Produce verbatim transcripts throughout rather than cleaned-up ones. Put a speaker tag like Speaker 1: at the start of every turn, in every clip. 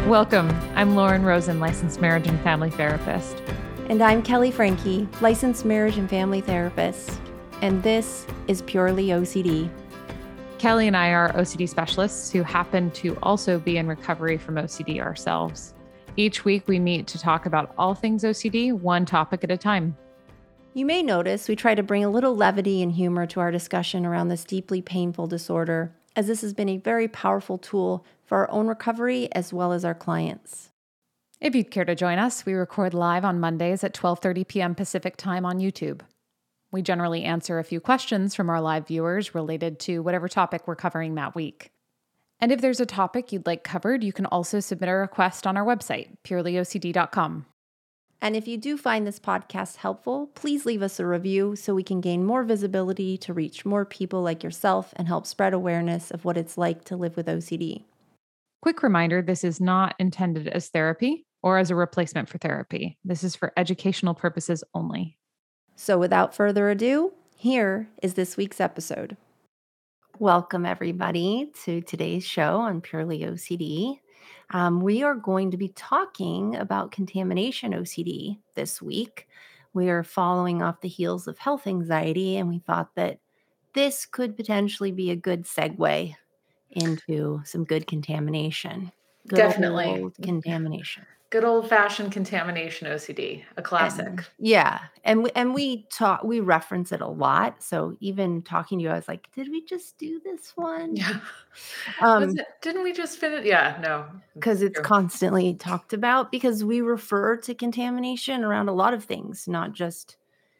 Speaker 1: Welcome. I'm Lauren Rosen, licensed marriage and family therapist.
Speaker 2: And I'm Kelly Franke, licensed marriage and family therapist. And this is Purely O C D.
Speaker 1: Kelly and I are O C D specialists who happen to also be in recovery from O C D ourselves. Each week we meet to talk about all things O C D, one topic at a time.
Speaker 2: You may notice we try to bring a little levity and humor to our discussion around this deeply painful disorder, as this has been a very powerful tool for our own recovery as well as our clients.
Speaker 1: If you'd care to join us, we record live on Mondays at twelve thirty p.m. Pacific time on YouTube. We generally answer a few questions from our live viewers related to whatever topic we're covering that week. And if there's a topic you'd like covered, you can also submit a request on our website, purely O C D dot com.
Speaker 2: And if you do find this podcast helpful, please leave us a review so we can gain more visibility to reach more people like yourself and help spread awareness of what it's like to live with O C D.
Speaker 1: Quick reminder, this is not intended as therapy or as a replacement for therapy. This is for educational purposes only.
Speaker 2: So without further ado, here is this week's episode. Welcome, everybody, to today's show on Purely O C D. Um, we are going to be talking about contamination O C D this week. We are following off the heels of health anxiety, and we thought that this could potentially be a good segue into some good contamination. Good
Speaker 1: Definitely.
Speaker 2: old contamination.
Speaker 1: Good old-fashioned contamination O C D, a classic.
Speaker 2: And, yeah, and we, and we talk, we reference it a lot. So even talking to you, I was like, "Did we just do this one?"
Speaker 1: Yeah.
Speaker 2: Um,
Speaker 1: Was it, didn't we just finish? Yeah, no.
Speaker 2: because it's
Speaker 1: True.
Speaker 2: constantly talked about. Because we refer to contamination around a lot of things, not just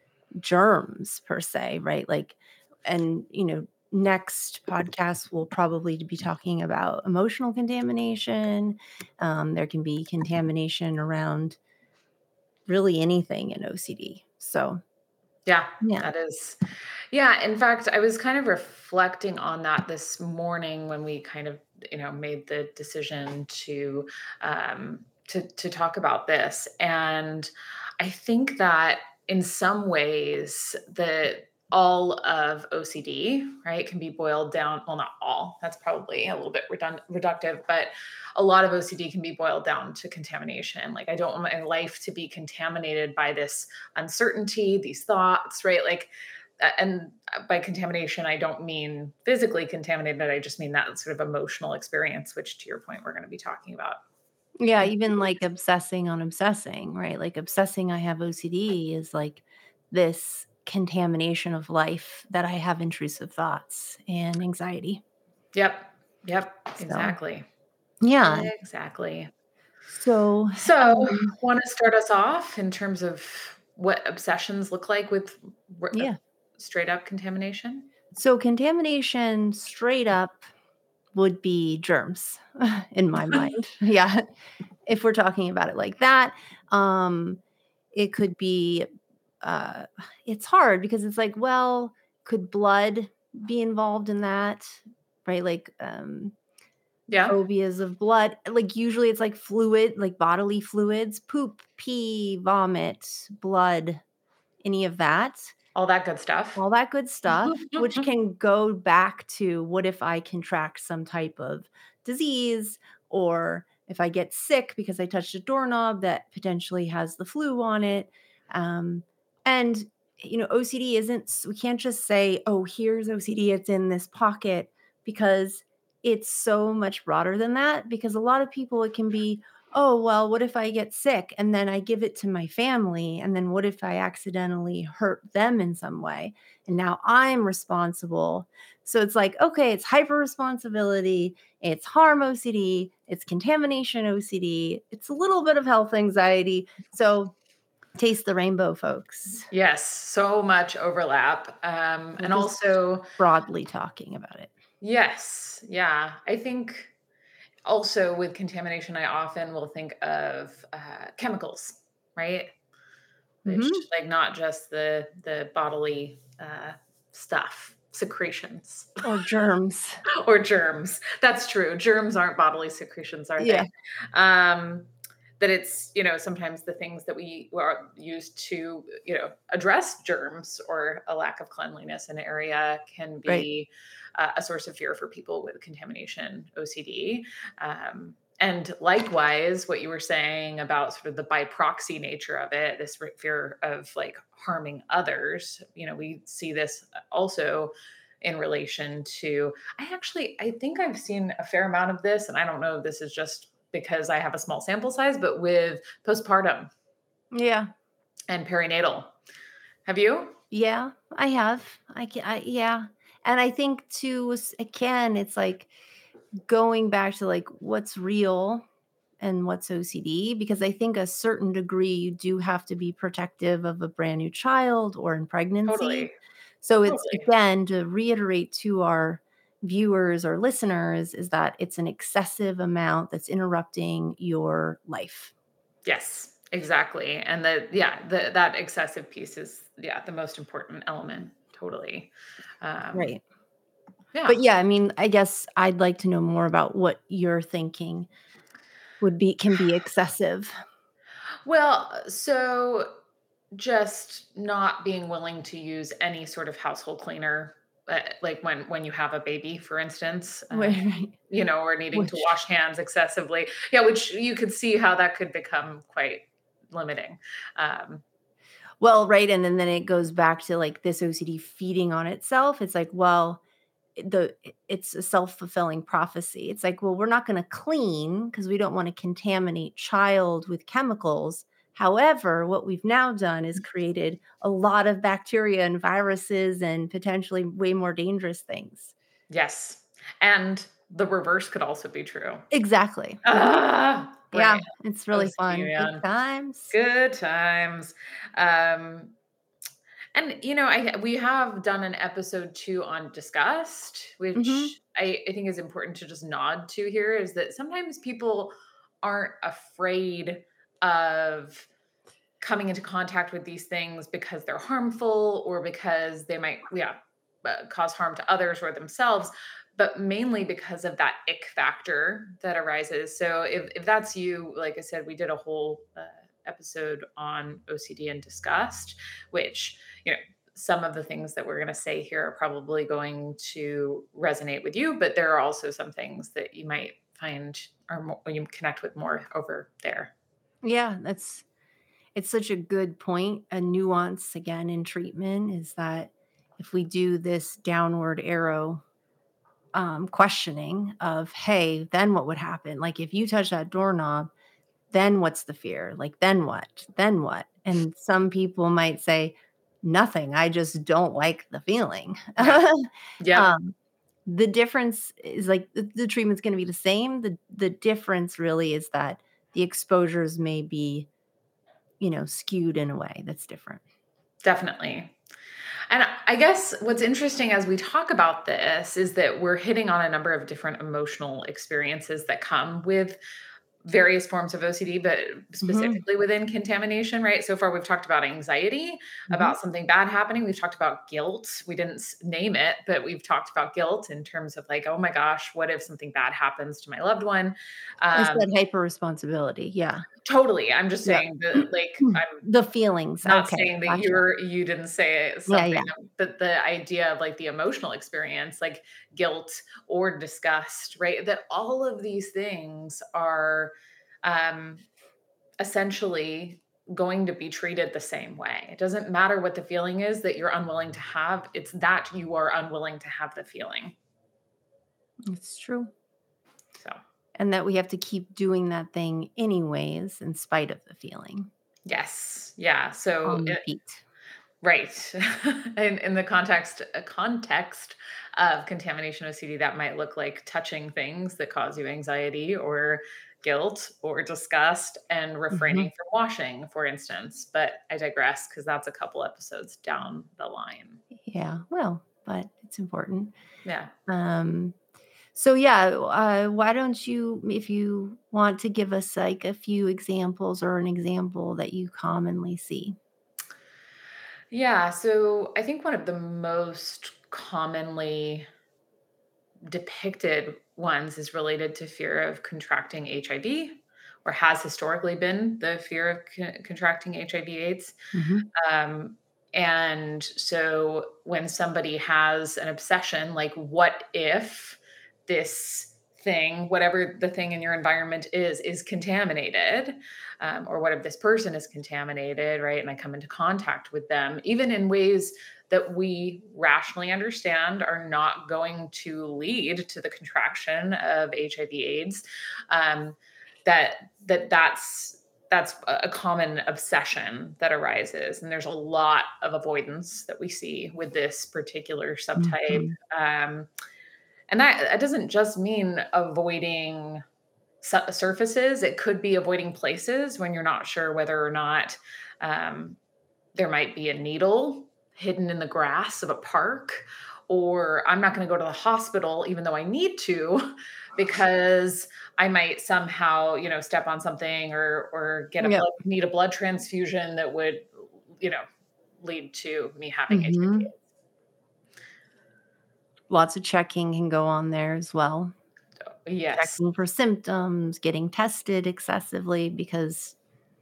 Speaker 2: germs per se, right? Like, and you know, next podcast we'll probably be talking about emotional contamination. Um, there can be contamination around really anything in O C D. So
Speaker 1: Yeah,
Speaker 2: yeah.
Speaker 1: that is. Yeah, in fact, I was kind of reflecting on that this morning when we kind of, you know, made the decision to um, to to talk about this, and I think that in some ways the all of O C D, right, can be boiled down. Well, not all. That's probably a little bit redund- reductive, but a lot of O C D can be boiled down to contamination. Like, I don't want my life to be contaminated by this uncertainty, these thoughts, right? Like, and by contamination, I don't mean physically contaminated, I just mean that sort of emotional experience, which to your point, we're going to be talking about.
Speaker 2: Yeah, even like obsessing on obsessing, right? Like obsessing, I have O C D is like this contamination of life that I have intrusive thoughts and anxiety.
Speaker 1: Yep. Yep.
Speaker 2: So,
Speaker 1: Exactly.
Speaker 2: yeah.
Speaker 1: Exactly.
Speaker 2: So,
Speaker 1: So,
Speaker 2: um,
Speaker 1: want to start us off in terms of what obsessions look like with r-
Speaker 2: yeah.
Speaker 1: straight up contamination?
Speaker 2: So contamination straight up would be germs in my mind. Yeah. If we're talking about it like that, um, it could be, uh, it's hard because it's like, well, could blood be involved in that? Right? Like, um,
Speaker 1: Yeah.
Speaker 2: phobias of blood. Like usually it's like fluid, like bodily fluids, poop, pee, vomit, blood, any of that.
Speaker 1: All that good stuff.
Speaker 2: All that good stuff, which can go back to what if I contract some type of disease, or if I get sick because I touched a doorknob that potentially has the flu on it. Um, and, you know, O C D isn't, we can't just say, oh, here's O C D, it's in this pocket, because it's so much broader than that. Because a lot of people, it can be, oh, well, what if I get sick and then I give it to my family? And then what if I accidentally hurt them in some way? And now I'm responsible. So it's like, okay, it's hyper responsibility, it's harm O C D, it's contamination O C D, it's a little bit of health anxiety. So taste the rainbow, folks.
Speaker 1: Yes, so much overlap. Um,
Speaker 2: We're
Speaker 1: and
Speaker 2: just
Speaker 1: also,
Speaker 2: broadly talking about it.
Speaker 1: yes, yeah, I think also with contamination, I often will think of uh, chemicals, right? Which,
Speaker 2: Mhm.
Speaker 1: like, not just the the bodily uh, stuff, secretions
Speaker 2: Or germs.
Speaker 1: or germs. That's true. Germs aren't bodily secretions, are
Speaker 2: Yeah.
Speaker 1: they? Um, that it's, you know, sometimes the things that we are used to, you know, address germs or a lack of cleanliness in an area can
Speaker 2: Right.
Speaker 1: be uh, a source of fear for people with contamination O C D. Um, And likewise, what you were saying about sort of the by proxy nature of it, this r- fear of like harming others, you know, we see this also in relation to, I actually, I think I've seen a fair amount of this, and I don't know if this is just because I have a small sample size, but with postpartum
Speaker 2: Yeah.
Speaker 1: and perinatal. Have you?
Speaker 2: Yeah, I have. I can I yeah. And I think too s again, it's like going back to, like, what's real and what's O C D, because I think a certain degree, you do have to be protective of a brand new child or in pregnancy.
Speaker 1: Totally.
Speaker 2: So it's
Speaker 1: Totally.
Speaker 2: again, to reiterate to our viewers or listeners is that it's an excessive amount that's interrupting your life.
Speaker 1: Yes, exactly. And the yeah, the that excessive piece is yeah, the most important element. Totally. Um,
Speaker 2: Right. But
Speaker 1: yeah.
Speaker 2: yeah, I mean, I guess I'd like to know more about what you're thinking would be can be excessive.
Speaker 1: Well, so just not being willing to use any sort of household cleaner, uh, like when when you have a baby, for instance, uh,
Speaker 2: Right, right.
Speaker 1: you know, or needing to
Speaker 2: Which
Speaker 1: wash hands excessively. Yeah, which you could see how that could become quite limiting. Um,
Speaker 2: well, right, and then then it goes back to, like, this O C D feeding on itself. It's like, well, it- the I it's a self-fulfilling prophecy. It's like, well, we're not gonna clean because we don't wanna contaminate child with chemicals. However, what we've now done is created a lot of bacteria and viruses and potentially way more dangerous things.
Speaker 1: yes, and the reverse could also be true.
Speaker 2: Exactly.
Speaker 1: Ah,
Speaker 2: Yeah,
Speaker 1: brain.
Speaker 2: it's really
Speaker 1: O C D,
Speaker 2: fun. Good
Speaker 1: man.
Speaker 2: times.
Speaker 1: Good times. Um, and you know, I we have done an episode two on disgust,
Speaker 2: Mhm.
Speaker 1: which I, I think is important to just nod to here is that sometimes people aren't afraid of coming into contact with these things because they're harmful or because they might, yeah, uh, cause harm to others or themselves, but mainly because of that ick factor that arises. So if, if that's you, like I said, we did a whole uh, episode on O C D and disgust, which, you know, some of the things that we're going to say here are probably going to resonate with you, but there are also some things that you might find are more, you connect with more over there.
Speaker 2: Yeah, that's it's such a good point. A nuance again in treatment is that if we do this downward arrow um, questioning of, hey, then what would happen? Like if you touch that doorknob, then what's the fear? Like, then what? Then what? And some people might say, nothing. I just don't like the feeling.
Speaker 1: Yeah. Yep.
Speaker 2: um, the difference is like the, the treatment's going to be the same. The the difference really is that the exposures may be, you know, skewed in a way that's different.
Speaker 1: Definitely. And I guess what's interesting as we talk about this is that we're hitting on a number of different emotional experiences that come with various forms of O C D, but
Speaker 2: Mhm,
Speaker 1: specifically within contamination, right? So far, we've talked about anxiety,
Speaker 2: mhm.
Speaker 1: about something bad happening. We've talked about guilt. We didn't s- name it, but we've talked about guilt in terms of like, oh my gosh, what if something bad happens to my loved one?
Speaker 2: I
Speaker 1: Um,
Speaker 2: said hyper responsibility, yeah.
Speaker 1: totally. I'm just
Speaker 2: Yep.
Speaker 1: saying that, like,
Speaker 2: Hmm.
Speaker 1: I'm
Speaker 2: The feelings,
Speaker 1: not
Speaker 2: okay,
Speaker 1: saying that
Speaker 2: gotcha.
Speaker 1: you're you didn't say it
Speaker 2: Yeah,
Speaker 1: something,
Speaker 2: yeah.
Speaker 1: but the idea of, like, the emotional experience, like guilt or disgust, right? That all of these things are, um, essentially going to be treated the same way. It doesn't matter what the feeling is that you're unwilling to have, it's that you are unwilling to have the feeling.
Speaker 2: It's true,
Speaker 1: So,
Speaker 2: and that we have to keep doing that thing anyways in spite of the feeling
Speaker 1: yes. Yeah. So,
Speaker 2: on
Speaker 1: eh
Speaker 2: repeat.
Speaker 1: right. In in the context a context of contamination O C D, that might look like touching things that cause you anxiety or guilt or disgust and refraining
Speaker 2: Mhm.
Speaker 1: from washing, for instance. But I digress because that's a couple episodes down the line.
Speaker 2: Yeah, well, but it's important.
Speaker 1: Yeah.
Speaker 2: Um, so yeah, uh, why don't you if you want to give us, like, a few examples or an example that you commonly see?
Speaker 1: Yeah. So I think one of the most commonly depicted ones is related to fear of contracting H I V or has historically been the fear of con- contracting H I V AIDS.
Speaker 2: Mhm.
Speaker 1: Um, and so when somebody has an obsession, like, what if this thing, whatever the thing in your environment is, is contaminated, um, or what if this person is contaminated, right? And I come into contact with them, even in ways that we rationally understand are not going to lead to the contraction of H I V AIDS. Um, that that that's that's a a common obsession that arises, and there's a lot of avoidance that we see with this particular subtype.
Speaker 2: Mhm.
Speaker 1: Um, and that that doesn't just mean avoiding su surfaces, it could be avoiding places when you're not sure whether or not, um, there might be a needle hidden in the grass of a park, or I'm not gonna go to the hospital even though I need to because I might somehow, you know, step on something or or get a
Speaker 2: Yep.
Speaker 1: blood need a blood transfusion that would, you know, lead to me having H I V.
Speaker 2: Mhm. Lots of checking can go on there as well.
Speaker 1: Yes.
Speaker 2: Checking for symptoms, getting tested excessively because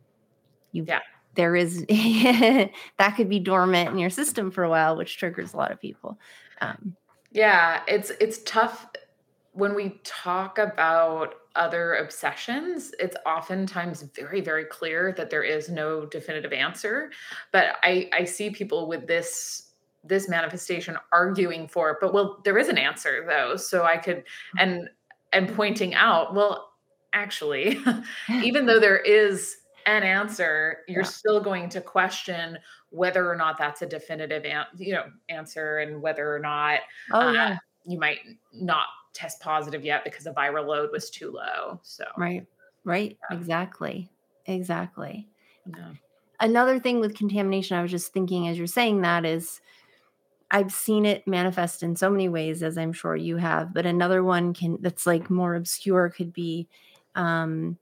Speaker 2: you
Speaker 1: Yeah.
Speaker 2: there is that could be dormant in your system for a while, which triggers a lot of people. Um,
Speaker 1: Yeah, it's it's tough when we talk about other obsessions, it's oftentimes very, very clear that there is no definitive answer. But I, I see people with this this manifestation arguing for it. But well, there is an answer though. So I could and and pointing out, well, actually, even though there is an answer, you're
Speaker 2: yeah.
Speaker 1: still going to question whether or not that's a definitive an- you know answer and whether or not
Speaker 2: Oh,
Speaker 1: uh,
Speaker 2: yeah.
Speaker 1: you might not test positive yet because the viral load was too low. So,
Speaker 2: Right. Right. Exactly. Exactly.
Speaker 1: yeah.
Speaker 2: Another thing with contamination, I was just thinking as you're saying that is I've seen it manifest in so many ways, as I'm sure you have, but another one can that's like more obscure could be, um,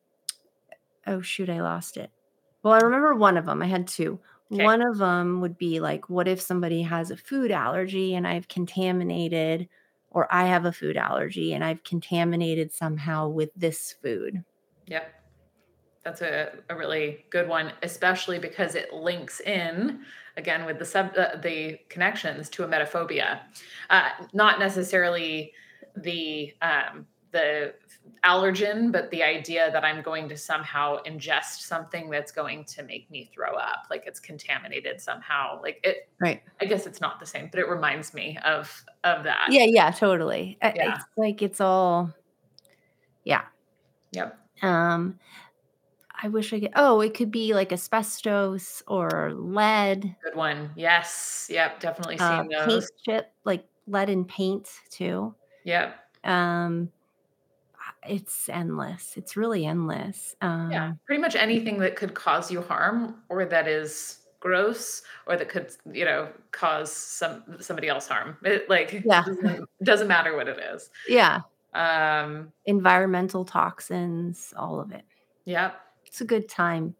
Speaker 2: oh shoot, I lost it. Well, I remember one of them. I had two.
Speaker 1: Okay.
Speaker 2: One of them would be like, what if somebody has a food allergy and I've contaminated, or I have a food allergy and I've contaminated somehow with this food?
Speaker 1: Yep. That's a, a really good one, especially because it links in again with the sub uh, the connections to emetophobia. Uh, not necessarily the um, the allergen, but the idea that I'm going to somehow ingest something that's going to make me throw up, like it's contaminated somehow. Like it,
Speaker 2: Right.
Speaker 1: I guess it's not the same, but it reminds me of of that.
Speaker 2: Yeah, yeah, totally. Uh,
Speaker 1: Yeah.
Speaker 2: It's like it's all yeah.
Speaker 1: Yep.
Speaker 2: Um, I wish I could oh, it could be like asbestos or lead,
Speaker 1: Good one. Yes. Yep. Definitely
Speaker 2: uh,
Speaker 1: seen
Speaker 2: paint
Speaker 1: those.
Speaker 2: chip, like lead and paint too.
Speaker 1: Yep.
Speaker 2: Um, it's endless. It's really endless.
Speaker 1: Yeah,
Speaker 2: Um,
Speaker 1: pretty much anything that could cause you harm or that is gross or that could, you know, cause some somebody else harm. It like
Speaker 2: yeah,
Speaker 1: doesn't doesn't matter what it is.
Speaker 2: yeah.
Speaker 1: Um,
Speaker 2: Environmental toxins, all of it.
Speaker 1: yep.
Speaker 2: It's a good time.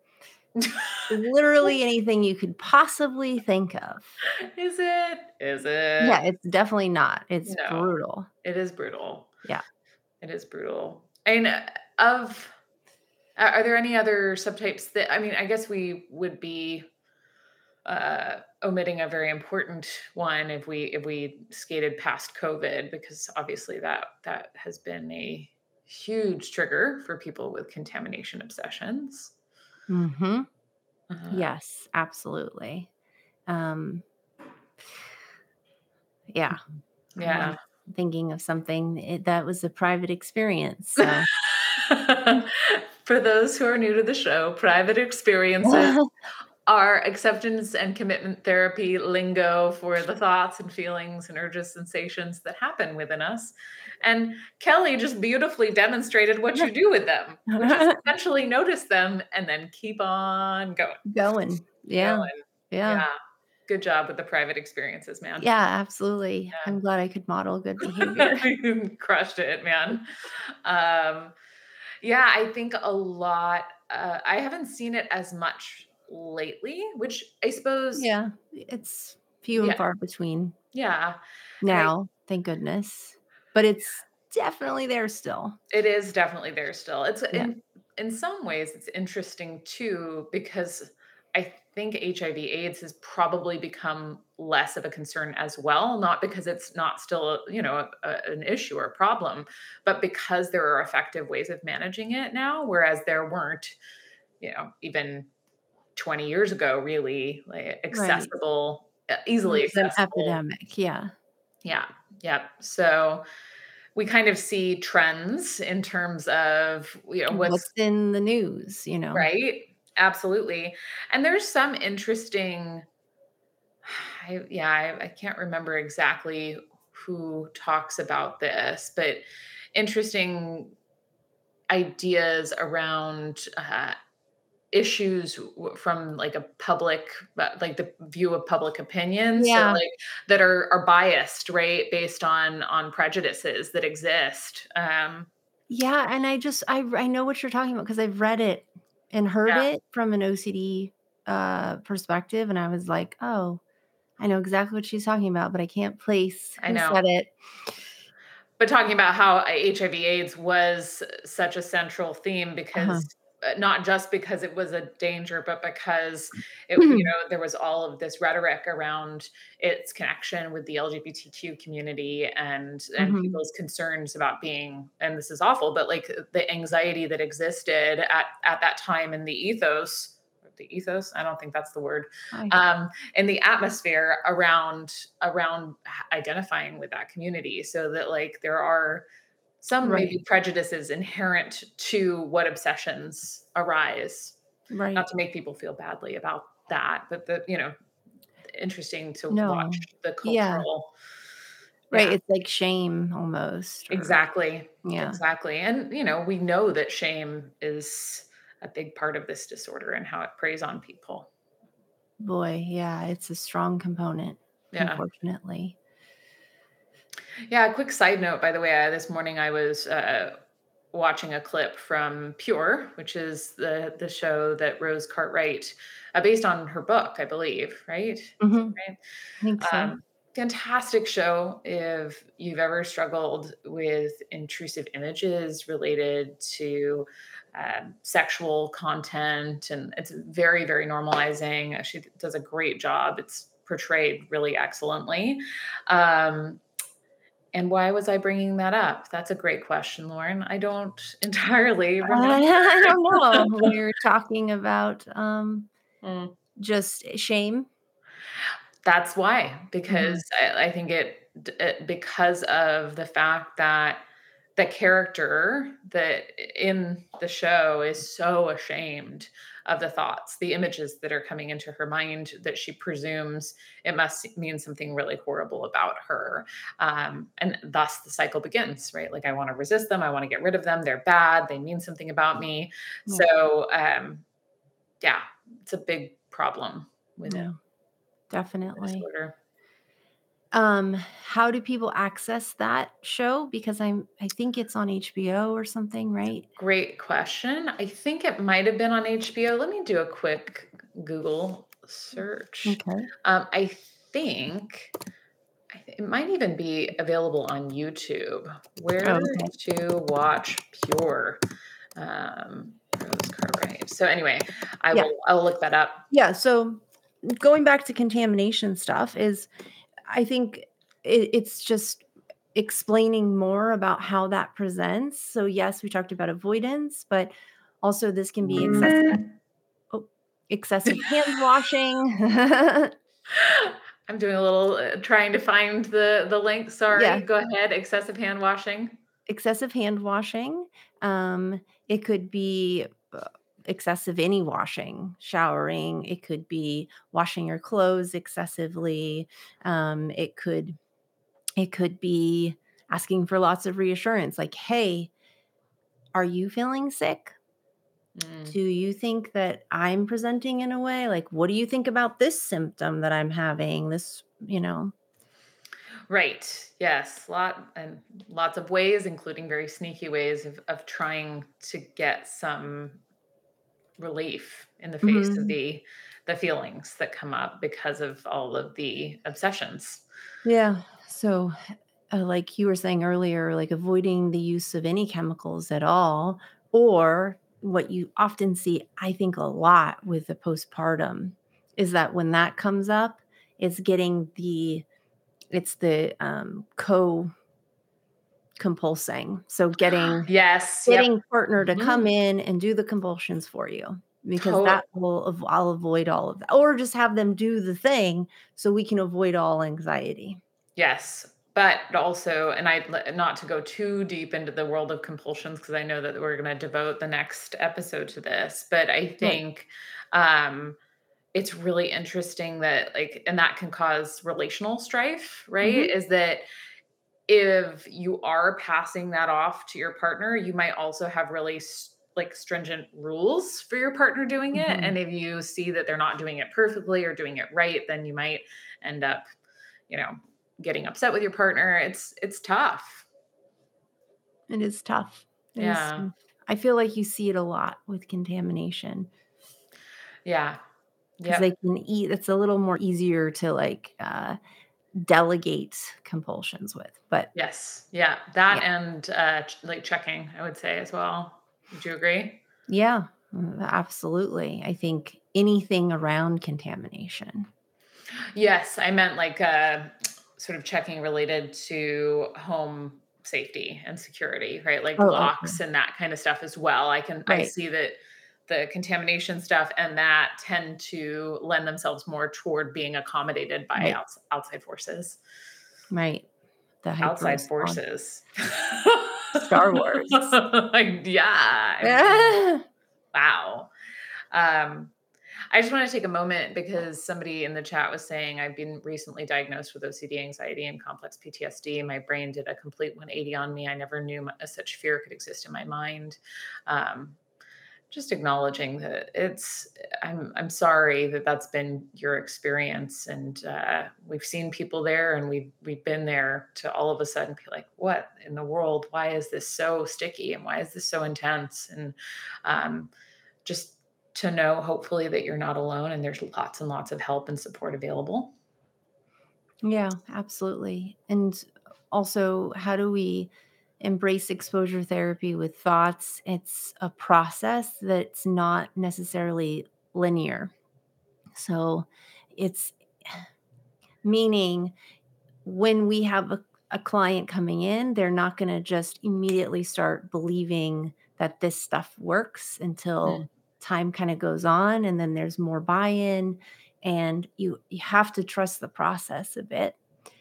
Speaker 2: Literally anything you could possibly think of.
Speaker 1: Is it? Is it?
Speaker 2: Yeah, it's definitely not. It's
Speaker 1: No,
Speaker 2: brutal.
Speaker 1: it is brutal.
Speaker 2: Yeah.
Speaker 1: It is brutal. And uh, of are are there any other subtypes that I mean, I guess we would be uh, omitting a very important one if we if we skated past COVID, because obviously that that has been a huge trigger for people with contamination obsessions.
Speaker 2: Mhm.
Speaker 1: Uh,
Speaker 2: Yes, absolutely. Um, yeah. I'm
Speaker 1: yeah.
Speaker 2: thinking of something, it that was a private experience, so
Speaker 1: For those who are new to the show, private experiences are acceptance and commitment therapy lingo for the thoughts and feelings and urges, sensations that happen within us. And Kelly just beautifully demonstrated what you do with them, which is essentially notice them and then keep on going.
Speaker 2: Going. Yeah.
Speaker 1: Going.
Speaker 2: Yeah.
Speaker 1: Yeah. Good job with the private experiences, man.
Speaker 2: Yeah, absolutely. I'm glad I could model good behavior.
Speaker 1: Yeah. You crushed it, man. Um, yeah, I think a lot. Uh, I haven't seen it as much lately, which I suppose,
Speaker 2: Yeah, it's few and
Speaker 1: yeah,
Speaker 2: far between
Speaker 1: yeah, and I
Speaker 2: now, thank goodness, but it's definitely there still.
Speaker 1: it is definitely there still. It's
Speaker 2: Yeah.
Speaker 1: in in some ways it's interesting too because I think H I V AIDS has probably become less of a concern as well, not because it's not still, you know, a, a- an issue or a problem, but because there are effective ways of managing it now, whereas there weren't, you know, even twenty years ago, really like
Speaker 2: Right.
Speaker 1: accessible, uh,
Speaker 2: When
Speaker 1: easily
Speaker 2: it was an
Speaker 1: accessible.
Speaker 2: epidemic, yeah.
Speaker 1: Yeah. Yeah. So we kind of see trends in terms of, you know,
Speaker 2: What's
Speaker 1: what's
Speaker 2: in the news, you know?
Speaker 1: right. Absolutely. And there's some interesting, I, yeah, I, I can't remember exactly who talks about this, but interesting ideas around uh, issues w- from like a public, uh, like the view of public opinion. So
Speaker 2: Yeah.
Speaker 1: like that are are biased, right, based on on prejudices that exist. Um,
Speaker 2: Yeah, and I just I I know what you're talking about because 'cause I've read it and heard
Speaker 1: yeah,
Speaker 2: it from an O C D, uh, perspective, and I was like, "Oh, I know exactly what she's talking about, but I can't place
Speaker 1: I
Speaker 2: who
Speaker 1: know.
Speaker 2: said it."
Speaker 1: But talking about how H I V AIDS was such a central theme
Speaker 2: Uh-huh.
Speaker 1: because uh, not just because it was a danger, but because it, you know, there was all of this rhetoric around its connection with the L G B T Q community and and
Speaker 2: Mhm.
Speaker 1: people's concerns about being, and this is awful, but like the anxiety that existed at at that time in the ethos, the ethos, I don't think that's the word,
Speaker 2: I
Speaker 1: um, in the atmosphere around around identifying with that community, so that like there are some maybe
Speaker 2: Right,
Speaker 1: prejudices inherent to what obsessions arise, not
Speaker 2: right.
Speaker 1: to make people feel badly about that, but the, you know, interesting to watch
Speaker 2: No.
Speaker 1: the
Speaker 2: Yeah.
Speaker 1: cultural.
Speaker 2: Right,
Speaker 1: Yeah,
Speaker 2: it's like shame almost or
Speaker 1: exactly,
Speaker 2: yeah.
Speaker 1: exactly. And you know, we know that shame is a big part of this disorder and how it preys on people.
Speaker 2: Boy, yeah, it's a strong component,
Speaker 1: Yeah.
Speaker 2: unfortunately.
Speaker 1: Yeah, a quick side note, by the way, uh, this morning I was uh, watching a clip from Pure, which is the the show that Rose Cartwright, uh, based on her book, I believe, right? Is that
Speaker 2: Mhm.
Speaker 1: right?
Speaker 2: I think so.
Speaker 1: Um, fantastic show. If you've ever struggled with intrusive images related to um, sexual content, and it's very, very normalizing. She does a great job. It's portrayed really excellently. Um, and why was I bringing that up? That's a great question, Lauren. I don't entirely remember.
Speaker 2: I don't know. We were talking about, um,
Speaker 1: Mm.
Speaker 2: just shame.
Speaker 1: That's why, because
Speaker 2: Mhm.
Speaker 1: I, I think it, d- it because of the fact that the character that in the show is so ashamed of the thoughts, the images that are coming into her mind that she presumes it must mean something really horrible about her. Um, and thus the cycle begins, right? Like, I want to resist them. I want to get rid of them. They're bad. They mean something about me.
Speaker 2: Yeah,
Speaker 1: So, um, yeah, it's a big problem
Speaker 2: yeah,
Speaker 1: within the
Speaker 2: definitely.
Speaker 1: disorder.
Speaker 2: Um, how do people access that show? Because I'm I think it's on H B O or something, right?
Speaker 1: Great question. I think it might have been on H B O. Let me do a quick Google search.
Speaker 2: Okay.
Speaker 1: Um, I think I th- it might even be available on YouTube. Where
Speaker 2: Oh, okay.
Speaker 1: to watch Pure? Um, Rose Cartwright. So anyway, I
Speaker 2: Yeah.
Speaker 1: will. I'll look that up.
Speaker 2: Yeah, so going back to contamination stuff is I think it, it's just explaining more about how that presents. So yes, we talked about avoidance, but also this can be excessive oh, excessive hand washing.
Speaker 1: I'm doing a little uh, trying to find the the link.
Speaker 2: Yeah,
Speaker 1: Sorry. Go ahead. Excessive hand washing.
Speaker 2: excessive hand washing. Um, it could be uh, excessive any washing, showering. It could be washing your clothes excessively. Um, it could It could be asking for lots of reassurance like, "Hey, are you feeling sick?
Speaker 1: Mm.
Speaker 2: Do you think that I'm presenting in a way? Like, what do you think about this symptom that I'm having? This, you know?"
Speaker 1: Right. Yes. Lot and lots of ways, including very sneaky ways of, of trying to get some relief in the face of
Speaker 2: Mhm.
Speaker 1: the the feelings that come up because of all of the obsessions.
Speaker 2: Yeah. So, uh, like you were saying earlier, like avoiding the use of any chemicals at all, or what you often see, I think a lot with the postpartum is that when that comes up, it's getting the it's the, um, co-compulsing. So getting
Speaker 1: Yes, yep.
Speaker 2: getting partner to come
Speaker 1: Mhm.
Speaker 2: in and do the compulsions for you because
Speaker 1: To
Speaker 2: that will av I'll avoid all of that, or just have them do the thing so we can avoid all anxiety.
Speaker 1: Yes, but also and I'd li not to go too deep into the world of compulsions because I know that we're gonna devote the next episode to this, but I
Speaker 2: Right.
Speaker 1: think, um, it's really interesting that, like and that can cause relational strife, right?
Speaker 2: Mhm.
Speaker 1: Is that if you are passing that off to your partner, you might also have really s like, stringent rules for your partner doing it,
Speaker 2: Mhm.
Speaker 1: and if you see that they're not doing it perfectly or doing it right, then you might end up, you know, getting upset with your partner. It's it's tough.
Speaker 2: It is tough. It is
Speaker 1: Yeah.
Speaker 2: mm, I feel like you see it a lot with contamination.
Speaker 1: Yeah.
Speaker 2: 'Cause they
Speaker 1: Yep.
Speaker 2: can eat it's a little more easier to, like, uh, delegate compulsions with, but
Speaker 1: Yes. Yeah. That
Speaker 2: yeah.
Speaker 1: and, uh, ch like, checking, I would say as well. Would you agree?
Speaker 2: Yeah, mm, absolutely. I think anything around contamination.
Speaker 1: Yes, I meant, like, uh, sort of checking related to home safety and security, right? Like,
Speaker 2: Oh, okay.
Speaker 1: locks and that kinda stuff as well. I can I
Speaker 2: Right,
Speaker 1: see that the contamination stuff and that tend to lend themselves more toward being accommodated by
Speaker 2: right,
Speaker 1: outs outside forces.
Speaker 2: right. The hyper
Speaker 1: Outside
Speaker 2: response.
Speaker 1: forces.
Speaker 2: Star Wars.
Speaker 1: Like, yeah, I mean, wow. Um, I just wanna take a moment because somebody in the chat was saying, "I've been recently diagnosed with O C D, anxiety, and complex P T S D. My brain did a complete one eighty on me. I never knew m such fear could exist in my mind." Um, just acknowledging that it's I'm I'm sorry that that's been your experience, and, uh, we've seen people there, and we've we've been there to all of a sudden be like, "What in the world? Why is this so sticky, and why is this so intense?" And, um, just to know, hopefully, that you're not alone and there's lots and lots of help and support available.
Speaker 2: Yeah, absolutely. And also, how do we embrace exposure therapy with thoughts? It's a process that's not necessarily linear. So it's meaning when we have a, a client coming in, they're not going to just immediately start believing that this stuff works until
Speaker 1: Mm.
Speaker 2: time kind of goes on and then there's more buy-in and you you have to trust the process a bit.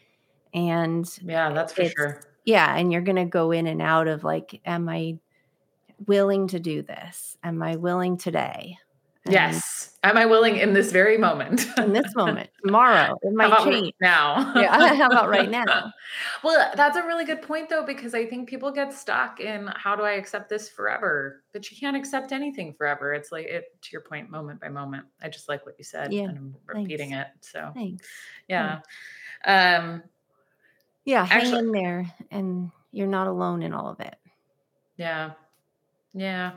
Speaker 2: And
Speaker 1: Yeah, that's for
Speaker 2: it's
Speaker 1: sure.
Speaker 2: yeah, and you're gonna go in and out of like, am I willing to do this? Am I willing today? And
Speaker 1: Yes. Am I willing in this very moment?
Speaker 2: in this moment, tomorrow, it
Speaker 1: How
Speaker 2: might
Speaker 1: about r
Speaker 2: change.
Speaker 1: now?
Speaker 2: Yeah, how about right now?
Speaker 1: Well, that's a really good point, though, because I think people get stuck in, "How do I accept this forever?" But you can't accept anything forever. It's like it to your point, moment by moment. I just like what you said,
Speaker 2: Yeah,
Speaker 1: and I'm repeating
Speaker 2: thanks,
Speaker 1: it, so,
Speaker 2: thanks. Yeah.
Speaker 1: yeah. Um,
Speaker 2: Yeah, hang
Speaker 1: actually
Speaker 2: in there, and you're not alone in all of it.
Speaker 1: yeah, yeah.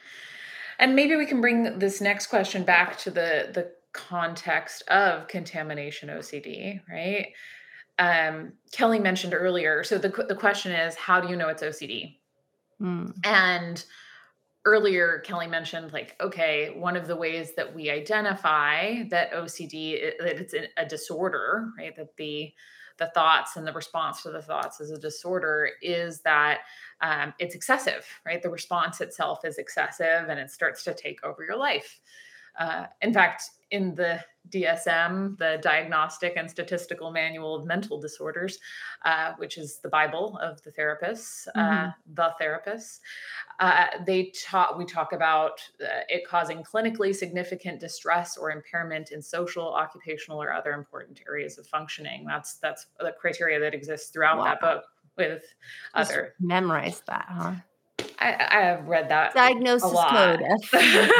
Speaker 1: And maybe we can bring this next question back to the the context of contamination O C D, right? Um, Kelly mentioned earlier. So the q- the question is, how do you know it's O C D?
Speaker 2: Mm,
Speaker 1: And earlier, Kelly mentioned like, okay, one of the ways that we identify that O C D that it's a a disorder, right? That the the thoughts and the response to the thoughts is a disorder is that um, it's excessive, right? The response itself is excessive and it starts to take over your life. Uh, in fact, in the D S M, the Diagnostic and Statistical Manual of Mental Disorders, uh, which is the Bible of the therapists, uh,
Speaker 2: mhm.
Speaker 1: the therapists, uh, they talk. We talk about uh, it causing clinically significant distress or impairment in social, occupational, or other important areas of functioning. That's that's the criteria that exists throughout
Speaker 2: Wow,
Speaker 1: that book. With
Speaker 2: just
Speaker 1: other,
Speaker 2: memorize that, huh?
Speaker 1: I, I have read that a
Speaker 2: Diagnosis
Speaker 1: lot.
Speaker 2: code F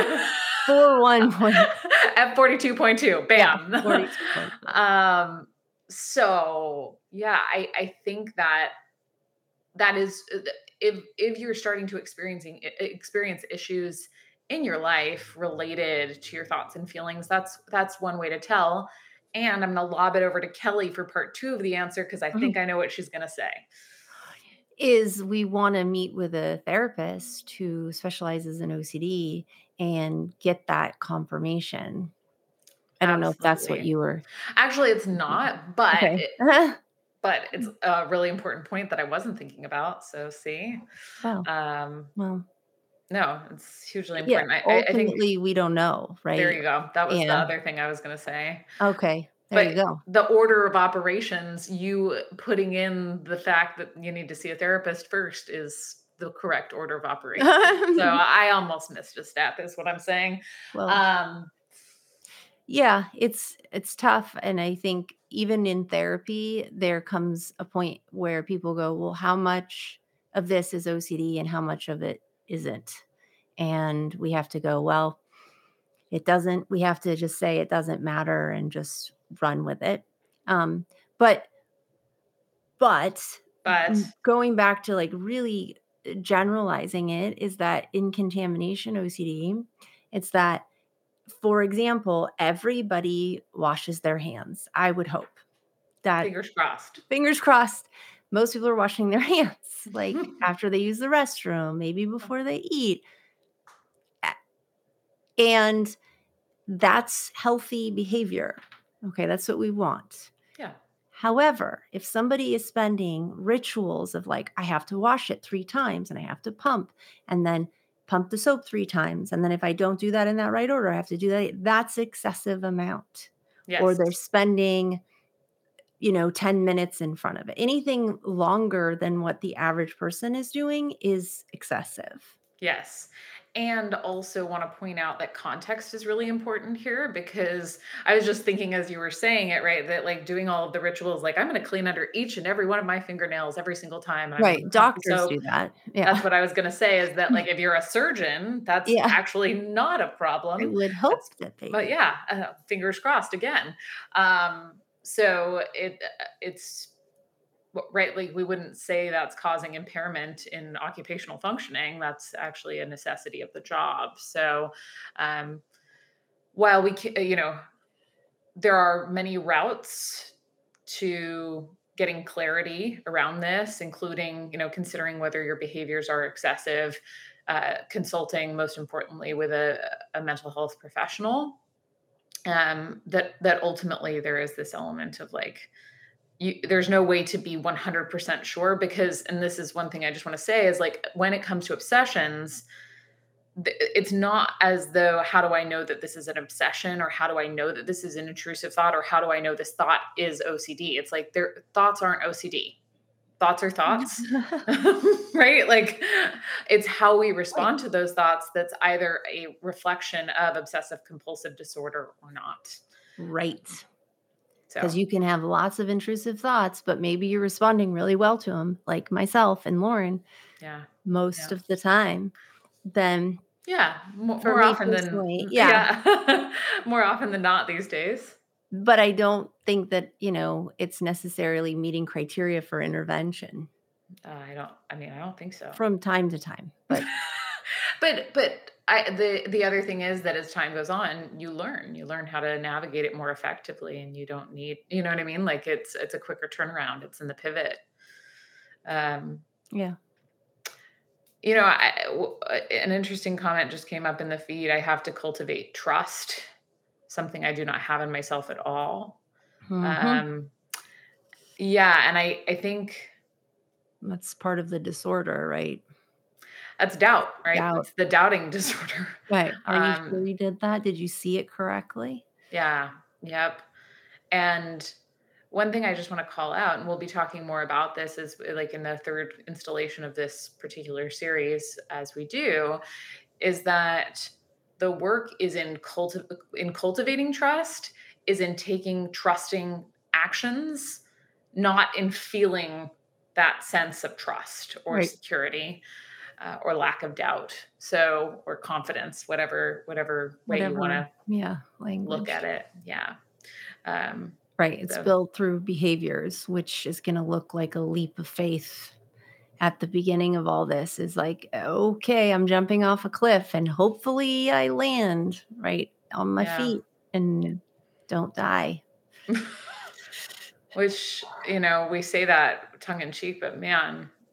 Speaker 2: four one point
Speaker 1: F forty-two point two,
Speaker 2: yeah,
Speaker 1: bam.
Speaker 2: forty-two point two.
Speaker 1: um, so yeah, I, I think that that is uh, if if you're starting to experiencing e- experience issues in your life related to your thoughts and feelings, that's that's one way to tell. And I'm going to lob it over to Kelly for part two of the answer because I think
Speaker 2: Mhm.
Speaker 1: I know what she's going to say.
Speaker 2: is we wanna meet with a therapist who specializes in O C D and get that confirmation. I don't know if that's what
Speaker 1: Absolutely.
Speaker 2: you were
Speaker 1: Actually, it's
Speaker 2: thinking.
Speaker 1: not, but
Speaker 2: Okay.
Speaker 1: it but it's a really important point that I wasn't thinking about, so see?
Speaker 2: Wow.
Speaker 1: Um,
Speaker 2: Well,
Speaker 1: no, it's hugely
Speaker 2: yeah,
Speaker 1: important. I I I think
Speaker 2: ultimately, we don't know,
Speaker 1: there
Speaker 2: right?
Speaker 1: you go. That was the
Speaker 2: Yeah.
Speaker 1: other thing I was gonna say.
Speaker 2: Okay, there
Speaker 1: But
Speaker 2: you go.
Speaker 1: the order of operations, you putting in the fact that you need to see a therapist first is the correct order of operations. So I almost missed a step is what I'm saying.
Speaker 2: Well,
Speaker 1: Um,
Speaker 2: yeah, it's it's tough, and I think even in therapy, there comes a point where people go, "Well, how much of this is O C D and how much of it isn't?" And we have to go, "Well, it doesn't." We have to just say it doesn't matter and just run with it. Um, but but
Speaker 1: but
Speaker 2: m going back to, like, really, uh, generalizing it is that in contamination O C D, it's that, for example, everybody washes their hands, I would hope that
Speaker 1: fingers crossed.
Speaker 2: fingers crossed, most people are washing their hands, like, after they use the restroom, maybe before they eat, a and that's healthy behavior. Okay, that's what we want.
Speaker 1: Yeah.
Speaker 2: However, if somebody is spending rituals of like, I have to wash it three times and I have to pump and then pump the soap three times. And then if I don't do that in that right order, I have to do that. That's excessive amount. Or
Speaker 1: Yes.
Speaker 2: they're spending, you know, ten minutes in front of it. Anything longer than what the average person is doing is excessive.
Speaker 1: Yes. And also want to point out that context is really important here because I was just thinking as you were saying it, right? That like doing all of the rituals, like I'm going to clean under each and every one of my fingernails every single time and I'm going
Speaker 2: Right.
Speaker 1: to pump the
Speaker 2: Doctors
Speaker 1: soap.
Speaker 2: do that. Yeah.
Speaker 1: That's what I was going to say is that like if you're a surgeon, that's
Speaker 2: Yeah.
Speaker 1: actually not a
Speaker 2: I
Speaker 1: problem.
Speaker 2: would hope
Speaker 1: That's,
Speaker 2: that they
Speaker 1: but
Speaker 2: do.
Speaker 1: yeah, uh, fingers crossed again. Um, so it uh, it's w- right, like we wouldn't say that's causing impairment in occupational functioning. That's actually a necessity of the job. So, um, while we, ca- you know, there are many routes to getting clarity around this, including, you know, considering whether your behaviors are excessive, uh, consulting, most importantly, with a, a mental health professional. Um, that that ultimately there is this element of like you there's no way to be one hundred percent sure because and this is one thing I just want to say is like when it comes to obsessions th- it's not as though how do I know that this is an obsession or how do I know that this is an intrusive thought or how do I know this thought is O C D. It's like their thoughts aren't O C D. Thoughts are thoughts. Right? Like it's how we
Speaker 2: Right.
Speaker 1: respond to those thoughts that's either a reflection of obsessive compulsive disorder or not.
Speaker 2: Right.
Speaker 1: So,
Speaker 2: 'Cause you can have lots of intrusive thoughts, but maybe you're responding really well to them, like myself and Lauren,
Speaker 1: yeah.
Speaker 2: most
Speaker 1: Yeah.
Speaker 2: of the time. Then
Speaker 1: Yeah, mo
Speaker 2: for
Speaker 1: more
Speaker 2: me
Speaker 1: often than
Speaker 2: personally,
Speaker 1: mm,
Speaker 2: yeah,
Speaker 1: yeah, more often than not these days.
Speaker 2: but I don't think that, you know, it's necessarily meeting criteria for intervention
Speaker 1: Uh, I don't I mean, I don't think so.
Speaker 2: from time to time, but
Speaker 1: But but I the the other thing is that as time goes on, you learn. You learn how to navigate it more effectively, and you don't need you know what I mean? Like, it's it's a quicker turnaround, it's in the pivot. Um,
Speaker 2: yeah.
Speaker 1: you know, I w uh, an interesting comment just came up in the feed, I have to cultivate trust, something I do not have in myself at all.
Speaker 2: Mhm.
Speaker 1: Um, yeah, and I I think
Speaker 2: That's part of the disorder, right?
Speaker 1: that's doubt, right?
Speaker 2: Doubt.
Speaker 1: It's the doubting disorder.
Speaker 2: Right. Are you sure
Speaker 1: Um,
Speaker 2: you did that? Did you see it correctly?
Speaker 1: yeah, yep. And one thing I just want to call out, and we'll be talking more about this is like in the third installation of this particular series as we do, is that the work is in culti- in cultivating trust, is in taking trusting actions, not in feeling that sense of trust or
Speaker 2: Right.
Speaker 1: security uh, or lack of doubt. So or confidence, whatever whatever way you want
Speaker 2: Whatever,
Speaker 1: to
Speaker 2: yeah,
Speaker 1: look
Speaker 2: language.
Speaker 1: at it. Yeah. Um,
Speaker 2: Right, it's
Speaker 1: so
Speaker 2: built through behaviors, which is gonna look like a leap of faith at the beginning of all this is like, "Okay, I'm jumping off a cliff and hopefully I land right on my
Speaker 1: yeah.
Speaker 2: feet and don't die."
Speaker 1: Which, you know, we say that tongue in cheek, but man,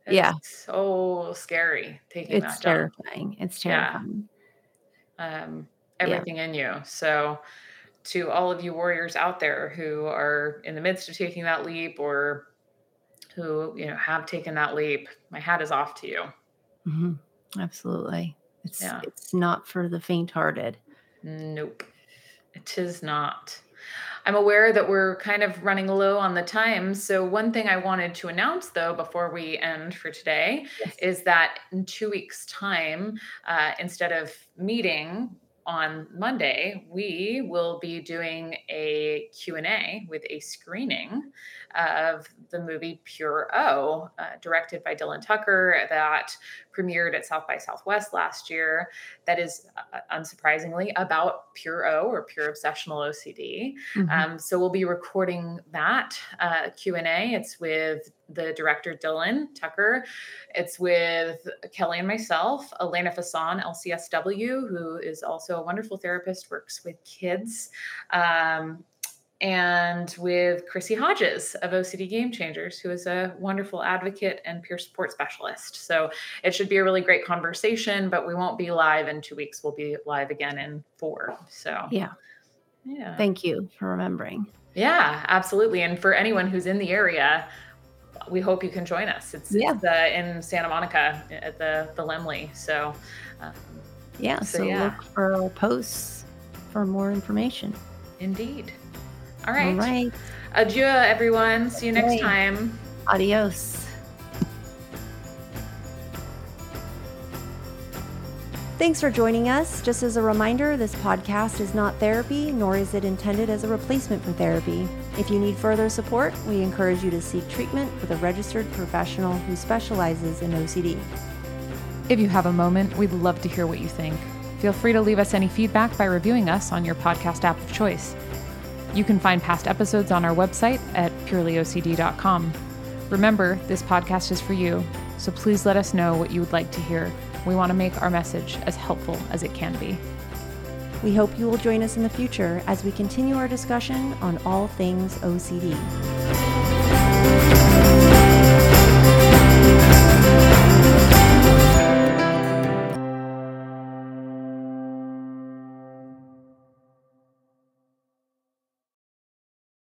Speaker 1: It's
Speaker 2: Yeah.
Speaker 1: so scary taking
Speaker 2: It's
Speaker 1: that jump.
Speaker 2: terrifying. It's
Speaker 1: Yeah.
Speaker 2: terrifying.
Speaker 1: Um,
Speaker 2: Yeah.
Speaker 1: everything in you. So, to all of you warriors out there who are in the midst of taking that leap or who, you know, have taken that leap, my hat is off to you.
Speaker 2: Mhm. Absolutely. It's
Speaker 1: Yeah.
Speaker 2: it's not for the faint-hearted.
Speaker 1: Nope. It is not. I'm aware that we're kind of running low on the time. So, one thing I wanted to announce, though, before we end for today,
Speaker 2: Yes.
Speaker 1: is that in two weeks' time, uh, instead of meeting on Monday, we will be doing a Q and A with a screening of the movie Pure O, uh, directed by Dylan Tucker, that premiered at South by Southwest last year. That is, uh, unsurprisingly, about Pure O, or pure obsessional O C D.
Speaker 2: Mhm.
Speaker 1: Um, so we'll be recording that uh, Q and A. It's with the director Dylan Tucker. It's with Kelly and myself, Elena Fasan, L C S W, who is also a wonderful therapist, works with kids, um, and with Chrissy Hodges of O C D Game Changers, who is a wonderful advocate and peer support specialist. So it should be a really great conversation, but we won't be live in two weeks. We'll be live again in four. So
Speaker 2: Yeah.
Speaker 1: yeah.
Speaker 2: Thank you for remembering.
Speaker 1: Yeah, absolutely. And for anyone who's in the area, we hope you can join us. It's
Speaker 2: Yeah.
Speaker 1: it's uh, in Santa Monica at the the Lemley. So um,
Speaker 2: Yeah,
Speaker 1: so
Speaker 2: so
Speaker 1: yeah,
Speaker 2: look for our posts for more information.
Speaker 1: indeed. All
Speaker 2: All
Speaker 1: right.
Speaker 2: right.
Speaker 1: Adieu, everyone. See you next
Speaker 2: Okay.
Speaker 1: time.
Speaker 2: Adios. Thanks for joining us. Just as a reminder, this podcast is not therapy, nor is it intended as a replacement for therapy. If you need further support, we encourage you to seek treatment with a registered professional who specializes in O C D.
Speaker 3: If you have a moment, we'd love to hear what you think. Feel free to leave us any feedback by reviewing us on your podcast app of choice. You can find past episodes on our website at purely O C D dot com. Remember, this podcast is for you, so please let us know what you would like to hear. We want to make our message as helpful as it can be.
Speaker 2: We hope you will join us in the future as we continue our discussion on all things O C D.